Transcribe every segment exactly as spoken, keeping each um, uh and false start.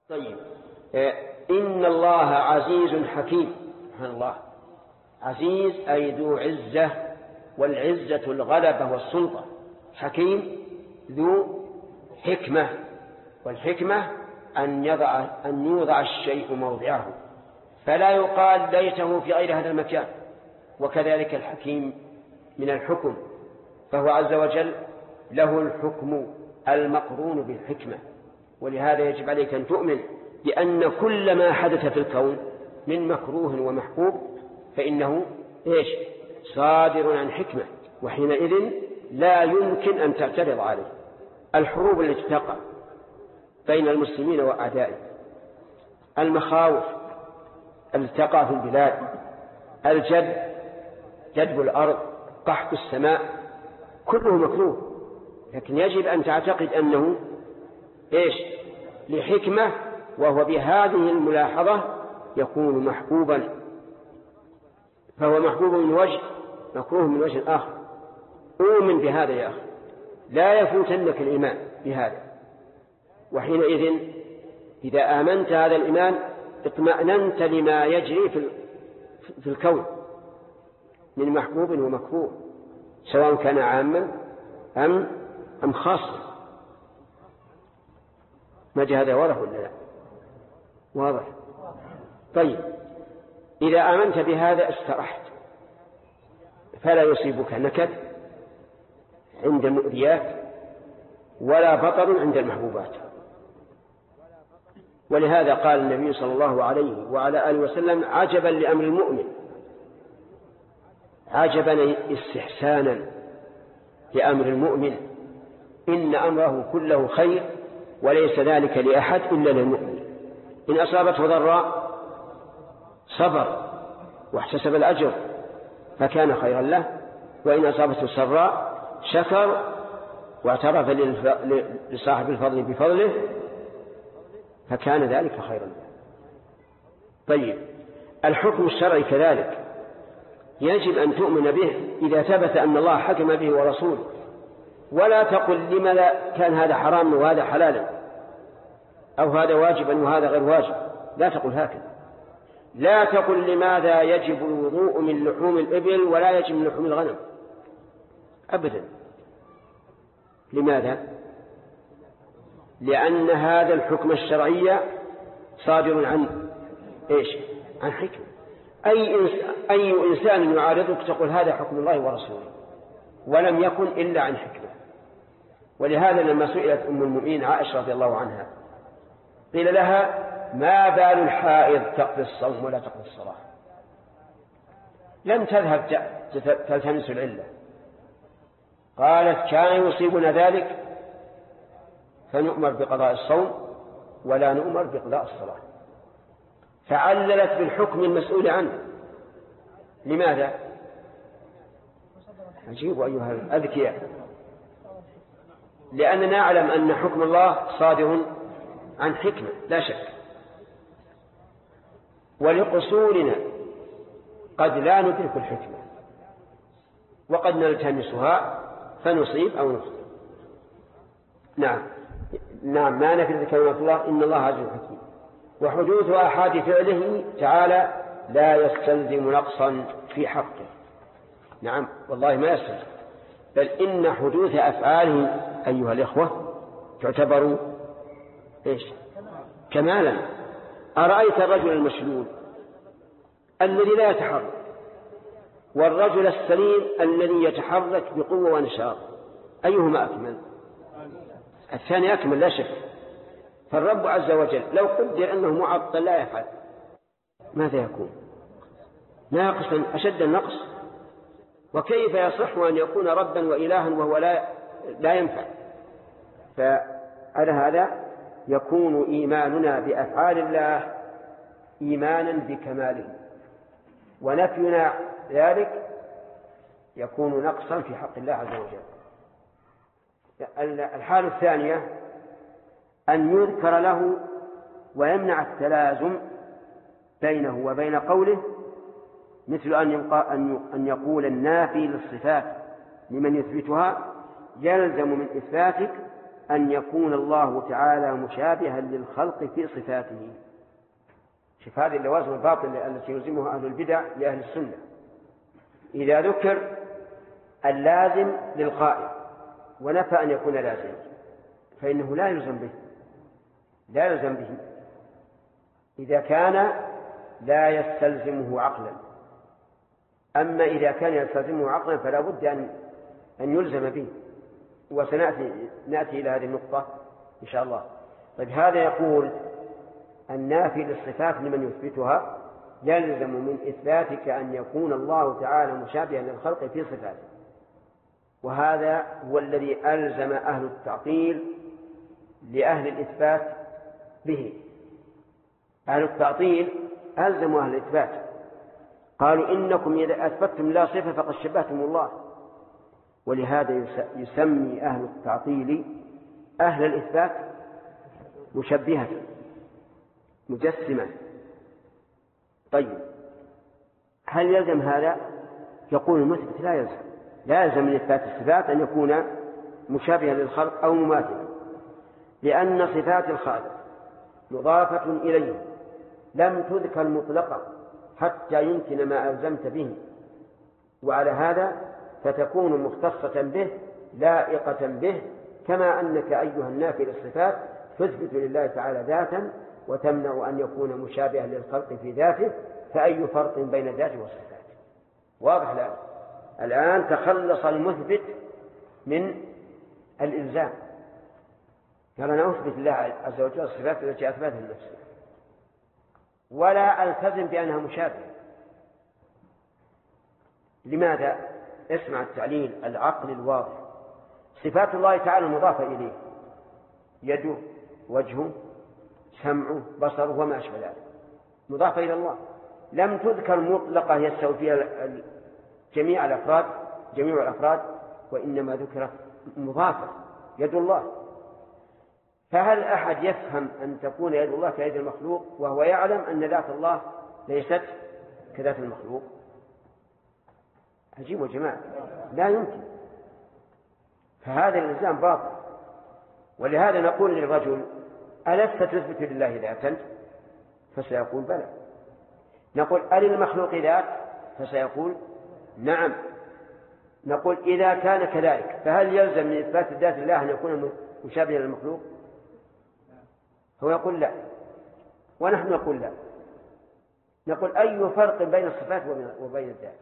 طيب، إن الله عزيز حكيم. سبحان الله، عزيز أي ذو عزة، والعزة الغلبة والسلطة. حكيم ذو حكمة، والحكمة أن يضع, أن يوضع الشيء موضعه، فلا يقال ليته في غير هذا المكان. وكذلك الحكيم من الحكم، فهو عز وجل له الحكم المقرون بالحكمة. ولهذا يجب عليك أن تؤمن بأن كل ما حدث في الكون من مكروه ومحبوب فإنه إيش؟ صادر عن حكمة، وحينئذ لا يمكن أن تعترض عليه. الحروب التي تقع بين المسلمين وأعدائهم، المخاوف التي تقع في البلاد، الجد جدب الأرض، قحط السماء، كله مكروه، لكن يجب أن تعتقد أنه إيش؟ لحكمة، وهو بهذه الملاحظة يكون محبوبا، فهو محبوب من وجه، مكروه من وجه آخر. أؤمن بهذا يا أخي، لا يفوتنك الإيمان بهذا. وحينئذ إذا آمنت هذا الإيمان اطمأننت لما يجري في الكون من محبوب ومكروه، سواء كان عاما أم أم خاصا. ما جاء هذا واضح ولا لا؟ واضح. طيب، إذا آمنت بهذا استرحت، فلا يصيبك نكد عند المؤذيات ولا بطر عند المحبوبات. ولهذا قال النبي صلى الله عليه وعلى آله وسلم: عجبا لأمر المؤمن، عجبا استحسانا لأمر المؤمن، إن أمره كله خير وليس ذلك لأحد إلا للمؤمن. إن أصابته ضراء صبر واحتسب الأجر فكان خيرا له، وإن أصابته سراء شكر واعترف لصاحب الفضل بفضله فكان ذلك خيرا له. طيب، الحكم الشرعي كذلك يجب أن تؤمن به إذا ثبت أن الله حكم به ورسوله، ولا تقل لماذا كان هذا حرام وهذا حلالا، أو هذا واجبا وهذا غير واجب. لا تقل هكذا. لا تقل لماذا يجب الوضوء من لحوم الإبل ولا يجب من لحوم الغنم، أبدا. لماذا؟ لأن هذا الحكم الشرعي صادر عن إيش؟ عن حكمة. أي إنسان, أي إنسان يعارضك تقول هذا حكم الله ورسوله، ولم يكن إلا عن حكمة. ولهذا لما سئلت أم المؤمنين عائشة رضي الله عنها قيل لها: ما بال الحائض تقضي الصوم ولا تقضي الصلاة؟ لم تذهب تلتمس العلة. قالت: كان يصيبنا ذلك فنؤمر بقضاء الصوم ولا نؤمر بقضاء الصلاة. فعللت بالحكم المسؤول عنه. لماذا؟ عجيب أيها الأذكياء. لأننا نعلم أن حكم الله صادر عن حكمة لا شك، ولقصورنا قد لا ندرك الحكمة، وقد نلتمسها فنصيب أو نخطئ. نعم نعم ما نفذ كلمة الله إن الله عزيز حكيم. وحدوث آحاد فعله تعالى لا يستلزم نقصا في حقه. نعم والله ما يستلزم، بل إن حدوث أفعاله أيها الإخوة تعتبر إيش؟ كمالا. أرأيت الرجل المشلول الذي لا يتحرك، والرجل السليم الذي يتحرك بقوة ونشاط، أيهما أكمل؟ الثاني أكمل لا شك. فالرب عز وجل لو قدر أنه معطل لا يفعل، ماذا يكون؟ ناقصا أشد النقص. وكيف يصح أن يكون ربا وإلها وهو لا, لا ينفع؟ فعلى هذا يكون إيماننا بأفعال الله إيمانا بكماله، ونفينا ذلك يكون نقصا في حق الله عز وجل. الحالة الثانية أن يذكر له ويمنع التلازم بينه وبين قوله، مثل أن, يبقى أن يقول النافي للصفات لمن يثبتها: يلزم من إثباتك أن يكون الله تعالى مشابها للخلق في صفاته. شوف هذه اللوازم الباطل التي يلزمها أهل البدع لأهل السنة. إذا ذكر اللازم للقائل ونفى أن يكون لازم فإنه لا يلزم به لا يلزم به إذا كان لا يستلزمه عقلا. أما إذا كان يستلزمه عقلا فلا بد أن أن يلزم به، وسنأتي نأتي إلى هذه النقطة إن شاء الله. طيب هذا يقول النافي للصفات لمن يثبتها يلزم من إثباتك أن يكون الله تعالى مشابها للخلق في صفاته، وهذا هو الذي ألزم أهل التعطيل لأهل الإثبات به. أهل التعطيل ألزموا أهل الإثبات، قالوا إنكم إذا أثبتتم لا صفة فقد شبهتم الله. ولهذا يسمي أهل التعطيل أهل الإثبات مشبهة مجسمة. طيب هل يلزم هذا؟ يقول المثبت لا يلزم لا يلزم من إثبات الصفات أن يكون مشابها للخلق أو مماثلا، لأن صفات الخالق مضافة إليه لم تذكر مطلقة حتى يمكن ما ألزمت به، وعلى هذا فتكون مختصة به لائقة به، كما أنك أيها النافي للصفات تثبت لله تعالى ذاتا وتمنع أن يكون مشابها للخلق في ذاته، فأي فرق بين الذات والصفات؟ واضح الآن. الآن تخلص المثبت من الإلزام، قال أنا أثبت الله عز وجل الصفات التي أثبتها لنفسه ولا ألتزم بأنها مشابهة. لماذا؟ اسمع التعليل العقل الواضح. صفات الله تعالى المضافة إليه يده وجهه سمعه بصره وما أشبه ذلك مضافة إلى الله، لم تذكر مطلقة يستوي فيها جميع الأفراد جميع الأفراد وإنما ذكرت مضافة يد الله. فهل أحد يفهم أن تكون يد الله كيد المخلوق وهو يعلم أن ذات الله ليست كذات المخلوق؟ عجيب يا جماعة، لا يمكن. فهذا الإلزام باطل. ولهذا نقول للرجل ألست تثبت لله ذاتا؟ فسيقول بلى. نقول أل المخلوق ذات؟ فسيقول نعم. نقول إذا كان كذلك فهل يلزم من إثبات الذات لله أن يكون مشابها للمخلوق؟ هو يقول لا ونحن نقول لا. نقول أي فرق بين الصفات وبين الذات؟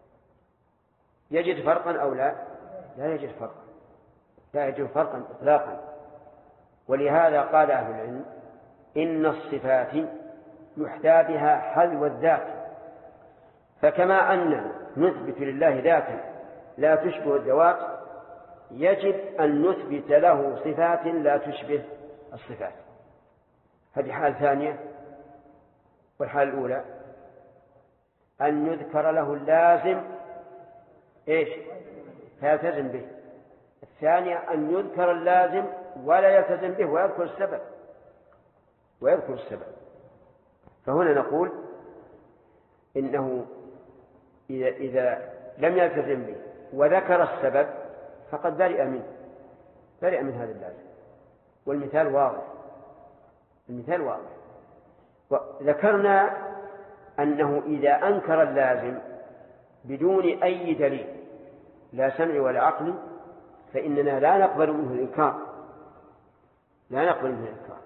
يجد فرقا أو لا؟ لا يجد فرقا لا يجد فرقا إطلاقا. ولهذا قال أهل العلم إن الصفات يحتى بها حذو الذات، فكما أننا نثبت لله ذاتا لا تشبه الذوات يجب أن نثبت له صفات لا تشبه الصفات. هذه حال ثانية. والحال الأولى أن يذكر له اللازم إيش فيلتزم به. الثانية أن يذكر اللازم ولا يلتزم به ويذكر السبب ويذكر السبب. فهنا نقول إنه إذا, إذا لم يلتزم به وذكر السبب فقد برئ منه برئ من هذا اللازم. والمثال واضح المثال واضح. وذكرنا أنه إذا أنكر اللازم بدون أي دليل لا سمع ولا عقل فإننا لا نقبل منه الإنكار لا نقبل منه الإنكار.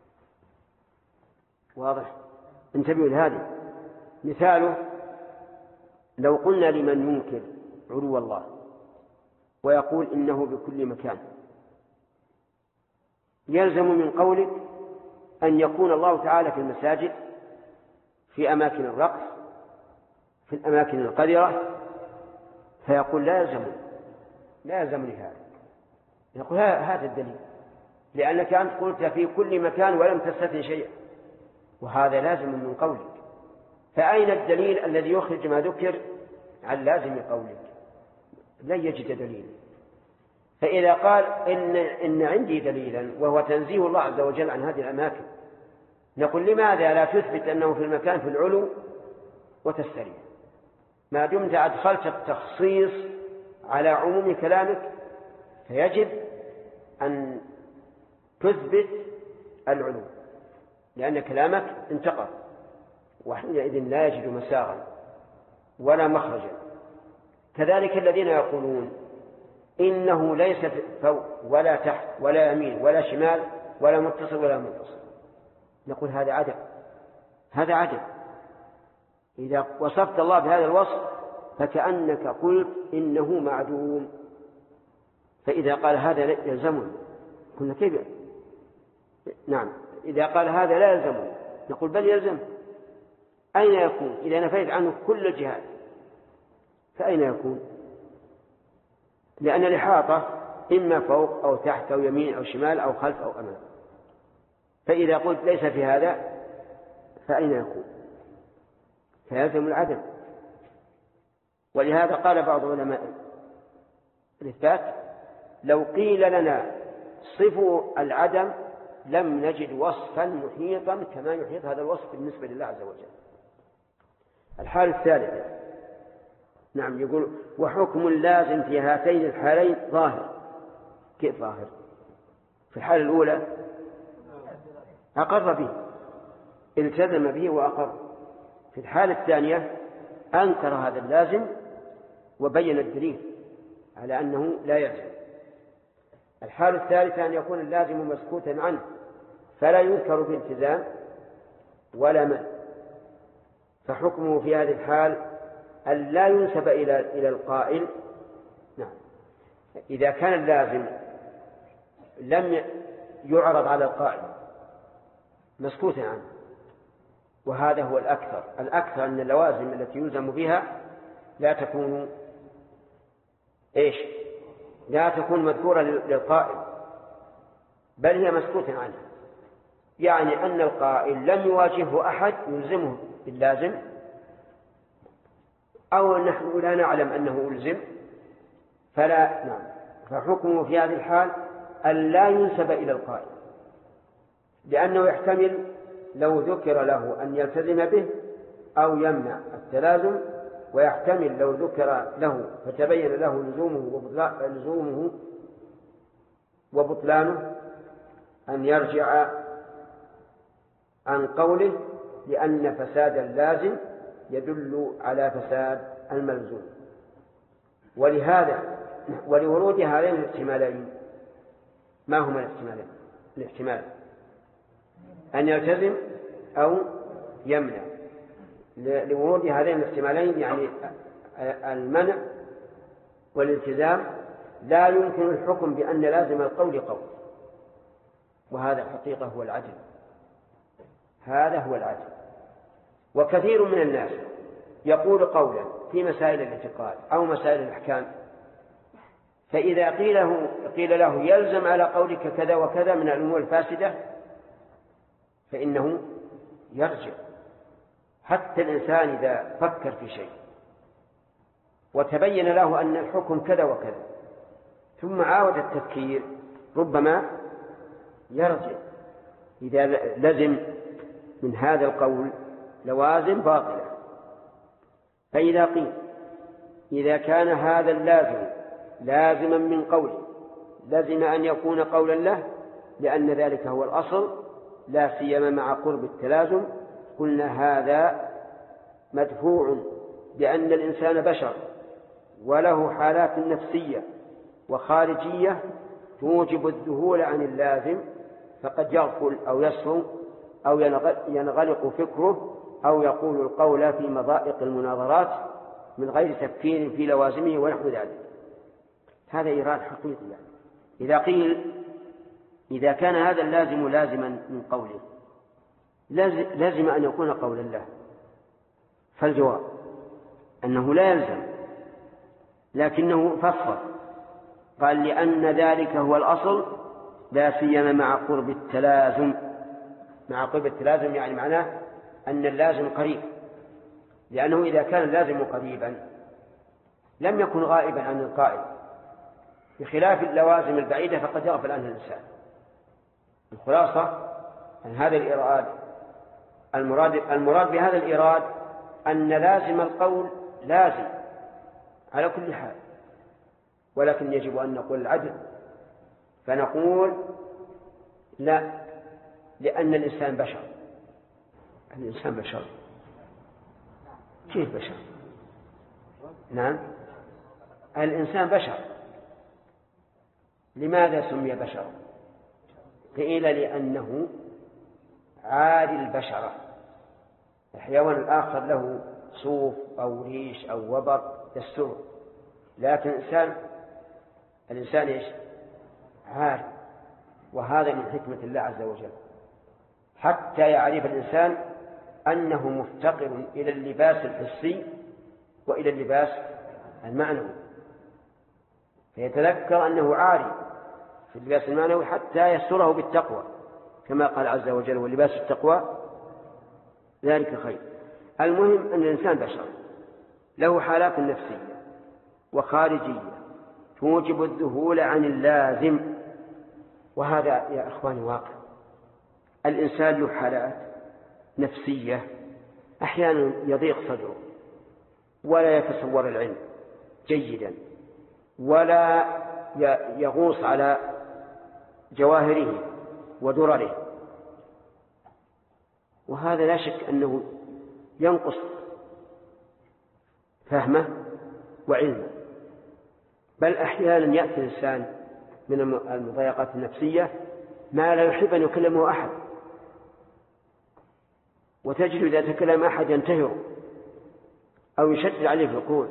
واضح؟ انتبهوا لهذه. مثاله لو قلنا لمن ينكر علو الله ويقول إنه بكل مكان يلزم من قولك أن يكون الله تعالى في المساجد في أماكن الرقص في الأماكن القذرة، فيقول لا يلزم لا يلزمني هذا. يقول هذا الدليل لأنك أنت قلت في كل مكان ولم تستثن شيئا، وهذا لازم من قولك. فأين الدليل الذي يخرج ما ذكر عن لازم قولك؟ لن يجد دليل. فإذا قال إن, إن عندي دليلا وهو تنزيه الله عز وجل عن هذه الأماكن، نقول لماذا لا تثبت أنه في المكان في العلو وتستريح؟ ما دمت أدخلت التخصيص على عموم كلامك فيجب أن تثبت العلو، لأن كلامك انتقل، وحينئذ لا يجد مساغا ولا مخرجا. كذلك الذين يقولون إنه ليس فوق ولا تحت ولا يمين ولا شمال ولا متصل ولا منفصل، نقول هذا عدم، هذا عدم. إذا وصفت الله بهذا الوصف فكأنك قلت إنه معدوم. فإذا قال هذا يلزمني قلنا كيف؟ نعم، إذا قال هذا لا يلزمني نقول بل يلزم. أين يكون إذا نفيت عنه كل الجهات؟ فأين يكون؟ لأن الإحاطة إما فوق أو تحت أو يمين أو شمال أو خلف أو أمام. فإذا قلت ليس في هذا فأين يكون؟ فيلزم العدم. ولهذا قال بعض علماء الإثبات لو قيل لنا صفوا العدم لم نجد وصفا محيطا كما يحيط هذا الوصف بالنسبة لله عز وجل. الحالة الثالثة، نعم، يقول وحكم اللازم في هاتين الحالين ظاهر. كيف ظاهر؟ في الحالة الأولى أقر به، التزم به وأقر. في الحالة الثانية أنكر هذا اللازم وبين الدليل على أنه لا يلزم. الحالة الثالثة أن يكون اللازم مسكوتا عنه فلا يذكر بالتزام ولا منع، فحكمه في هذه الحال أن لا ينسب إلى إلى القائل. نعم، إذا كان اللازم لم يعرض على القائل مسكوتا عنه، وهذا هو الأكثر. الأكثر أن اللوازم التي يلزم بها لا تكون إيش؟ لا تكون مذكورة للقائل، بل هي مسكوتا عنه. يعني أن القائل لم يواجهه أحد يلزمه باللازم، أو نحن لا نعلم أنه ألزم، فلا نعم فحكمه في هذه الحال أن لا ينسب إلى القائل، لأنه يحتمل لو ذكر له أن يلتزم به أو يمنع التلازم، ويحتمل لو ذكر له فتبين له لزومه وبطلانه أن يرجع عن قوله، لأن فساد اللازم يدل على فساد الملزوم. ولهذا ولورود هذين الاحتمالين، ما هما الاحتمالين؟ الاحتمال أن يلتزم أو يمنع. لورود هذين الاحتمالين يعني المنع والالتزام لا يمكن الحكم بأن لازم القول قول، وهذا الحقيقة هو العدل. هذا هو العدل. وكثير من الناس يقول قولا في مسائل الاعتقاد أو مسائل الأحكام، فإذا قيل له, قيل له يلزم على قولك كذا وكذا من الأمور الفاسدة فإنه يرجع. حتى الإنسان إذا فكر في شيء وتبين له أن الحكم كذا وكذا ثم عاود التفكير ربما يرجع إذا لزم من هذا القول لوازم باطلة. فإذا قيل إذا كان هذا اللازم لازما من قوله لازم أن يكون قولا له لأن ذلك هو الأصل لا سيما مع قرب التلازم، قلنا هذا مدفوع بأن الإنسان بشر وله حالات نفسية وخارجية توجب الذهول عن اللازم، فقد يغفل أو يسهو أو ينغلق فكره أو يقول القول في مضائق المناظرات من غير تفكير في لوازمه ونحو ذلك. هذا إيراد حقيقي. يعني إذا قيل إذا كان هذا اللازم لازما من قوله لازم أن يكون قولا له، فالجواب أنه لا يلزم، لكنه فصل قال لأن ذلك هو الأصل لا سيما مع قرب التلازم. مع قرب التلازم يعني معناه أن اللازم قريب، لأنه إذا كان اللازم قريبا لم يكن غائبا عن القائل، بخلاف اللوازم البعيدة فقد يغفل عنها الإنسان. الخلاصة أن هذا الإراد المراد, المراد بهذا الإراد أن لازم القول لازم على كل حال، ولكن يجب أن نقول العدل، فنقول لا، لأن الإنسان بشر. الإنسان بشر. كيف بشر؟ نعم، الإنسان بشر. لماذا سمي بشر؟ قيل لأنه عادي البشرة. الحيوان الآخر له صوف أو ريش أو وبر يستر، لكن الإنسان الإنسان إيش؟ عاري. وهذا من حكمة الله عز وجل، حتى يعرف الإنسان أنه مفتقر إلى اللباس الحسي وإلى اللباس المعنوي، فيتذكر أنه عاري في اللباس المعنوي حتى يستره بالتقوى، كما قال عز وجل: ولباس التقوى ذلك خير. المهم أن الإنسان بشر له حالات نفسية وخارجية توجب الذهول عن اللازم، وهذا يا إخواني واقع. الإنسان له حالات نفسية، أحيانا يضيق صدره ولا يتصور العلم جيدا ولا يغوص على جواهره ودرره، وهذا لا شك أنه ينقص فهمه وعلمه. بل أحيانا يأتي الإنسان من المضايقات النفسية ما لا يحب أن يكلمه أحد، وتجد إذا تكلم أحد ينتهر أو يشدد عليه في القول،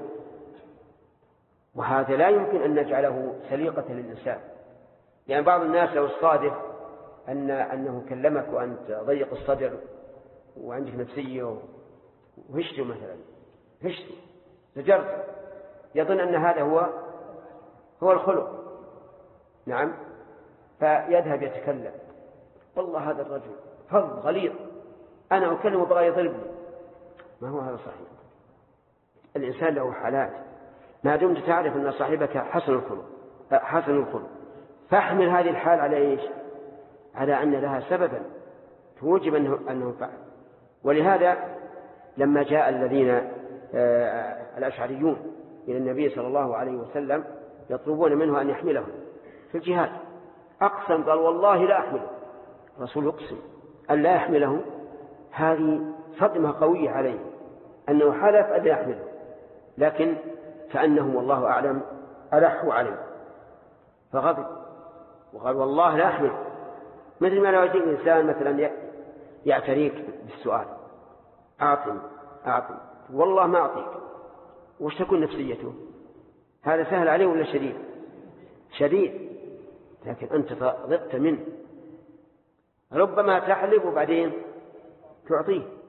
وهذا لا يمكن أن نجعله سليقة للإنسان. يعني بعض الناس لو الصادف أن أنه كلمك وأنت ضيق الصدر وعندك نفسية وهشته مثلا هشته زجرت، يظن أن هذا هو هو الخلق. نعم، فيذهب يتكلم: والله هذا الرجل فظ غليظ، أنا أكلمه بغى يضربني. ما هو هذا صحيح؟ الإنسان له حالات، ما دمت تعرف أن صاحبك حسن الخلق حسن الخلق فاحمل هذه الحال على إيش؟ على أن لها سببا توجب أنه, أنه فعل. ولهذا لما جاء الذين آه الأشعريون إلى النبي صلى الله عليه وسلم يطلبون منه أن يحملهم في الجهاد، أقسم قال: والله لا أحمله. الرسول يقسم أن لا يحمله. هذه صدمة قوية عليه أنه حلف أن لا يحمله، لكن كأنهم والله أعلم ألحوا عليه فغضب وقال: والله لا أحمله. مثل ما لو يجيك إنسان مثلا يعتريك بالسؤال: أعطني أعطني، والله ما أعطيك. وش تكون نفسيته؟ هذا سهل عليه ولا شديد؟ شديد، لكن أنت ضغطت منه. ربما تحلف وبعدين تعطيه.